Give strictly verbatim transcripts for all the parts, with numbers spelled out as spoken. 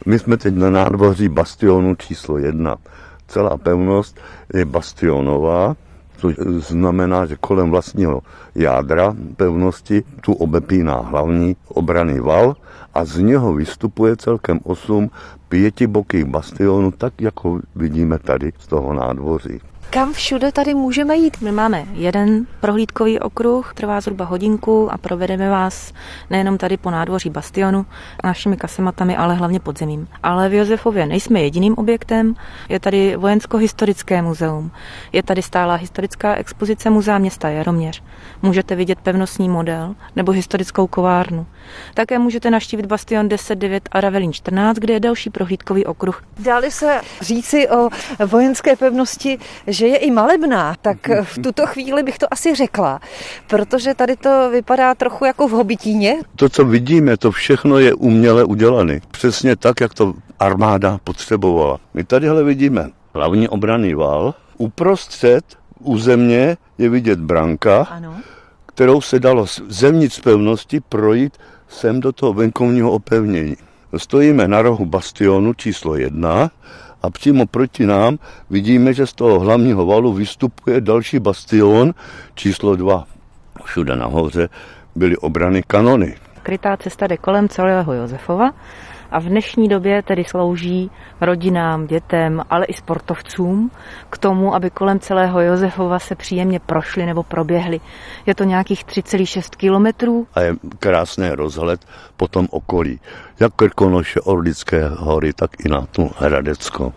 My jsme teď na nádvoří bastionu číslo jedna. Celá pevnost je bastionová, což znamená, že kolem vlastního jádra pevnosti tu obepíná hlavní obranný val a z něho vystupuje celkem osm pětibokých bastionů, tak jako vidíme tady z toho nádvoří. Kam všude tady můžeme jít? My máme jeden prohlídkový okruh, trvá zhruba hodinku a provedeme vás nejenom tady po nádvoří bastionu našimi kasematami, ale hlavně podzemím. Ale v Josefově nejsme jediným objektem, je tady vojensko-historické muzeum, je tady stálá historická expozice Muzea města Jaroměř. Můžete vidět pevnostní model nebo historickou kovárnu. Také můžete navštívit bastion deset devět a Ravelín čtrnáct, kde je další prohlídkový okruh. Dáli se říci o vojenské pevnosti, že je i malebná, tak v tuto chvíli bych to asi řekla, protože tady to vypadá trochu jako v Hobitíně. To, co vidíme, to všechno je uměle udělané. Přesně tak, jak to armáda potřebovala. My tadyhle vidíme hlavní obranný val. Uprostřed u země je vidět branka, ano, kterou se dalo zevnitř pevnosti projít sem do toho venkovního opevnění. Stojíme na rohu bastionu číslo jedna a přímo proti nám vidíme, že z toho hlavního valu vystupuje další bastion číslo dva. Všude nahoře byly obrany kanony. Krytá cesta jde kolem celého Josefova a v dnešní době tedy slouží rodinám, dětem, ale i sportovcům k tomu, aby kolem celého Josefova se příjemně prošli nebo proběhli. Je to nějakých tři celá šest kilometrů. A je krásný rozhled po tom okolí. Jak Krkonoše, Orlické hory, tak i na tu Hradecko.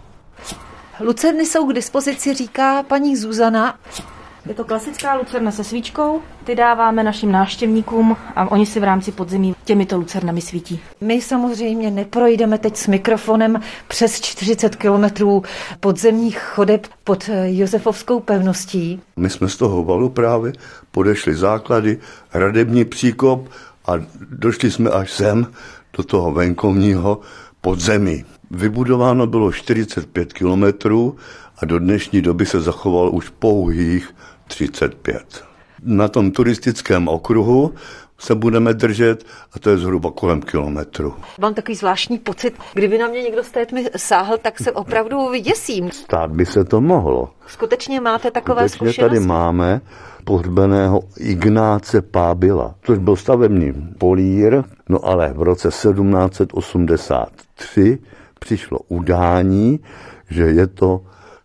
Lucerny jsou k dispozici, říká paní Zuzana. Je to klasická lucerna se svíčkou, ty dáváme našim návštěvníkům a oni si v rámci podzemí těmito lucernami svítí. My samozřejmě neprojdeme teď s mikrofonem přes čtyřicet kilometrů podzemních chodeb pod Josefovskou pevností. My jsme z toho valu právě podešli základy, hradební příkop a došli jsme až sem do toho venkovního podzemí. Vybudováno bylo čtyřicet pět kilometrů a do dnešní doby se zachovalo už pouhých třicet pět. Na tom turistickém okruhu se budeme držet a to je zhruba kolem kilometru. Mám takový zvláštní pocit, kdyby na mě někdo z té tmy sáhl, tak se opravdu vyděsím. Stát by se to mohlo. Skutečně máte takové Skutečně zkušenosti? Tady máme pohřbeného Ignáce Pábila, což byl stavební polír, no ale v roce sedmnáct set osmdesát tři přišlo udání, že je to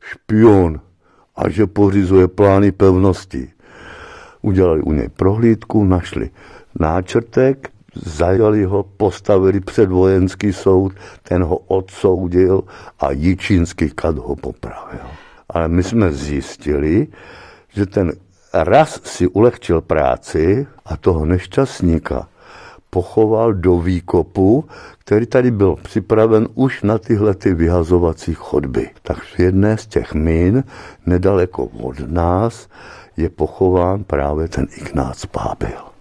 špion a že pořizuje plány pevnosti. Udělali u něj prohlídku, našli náčrtek, zajali ho, postavili před vojenský soud, ten ho odsoudil a Jičínský kat ho popravil. Ale my jsme zjistili, že ten raz si ulehčil práci a toho nešťastníka pochoval do výkopu, který tady byl připraven už na tyhle ty vyhazovací chodby. Tak v jedné z těch min, nedaleko od nás, je pochován právě ten Ignác Pábil.